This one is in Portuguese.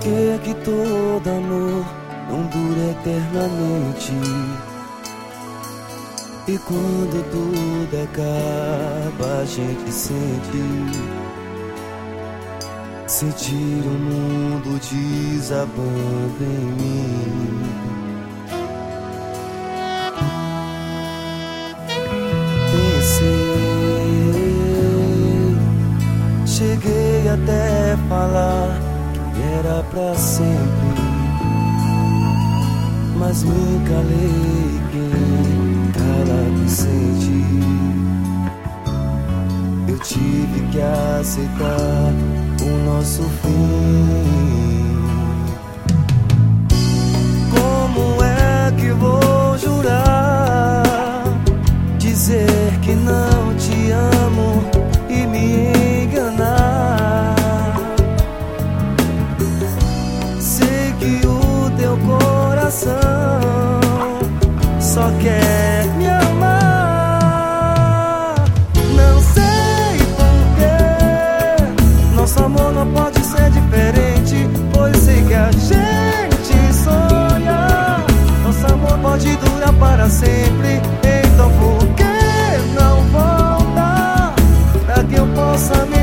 que que todo amor não dura eternamente? E quando tudo acaba, a gente sentir o mundo desabando em mim. Cheguei até falar que era pra sempre, mas me calei, quem calado sente. Eu tive que aceitar o nosso fim. Como é que vou jurar, dizer que não te amo e me enganar? Sei que o teu coração só quer me amar. Não sei porquê, nosso amor não pode ser diferente, pois sei que a gente sonha, nosso amor pode durar para sempre. Então por que não volta, pra que eu possa me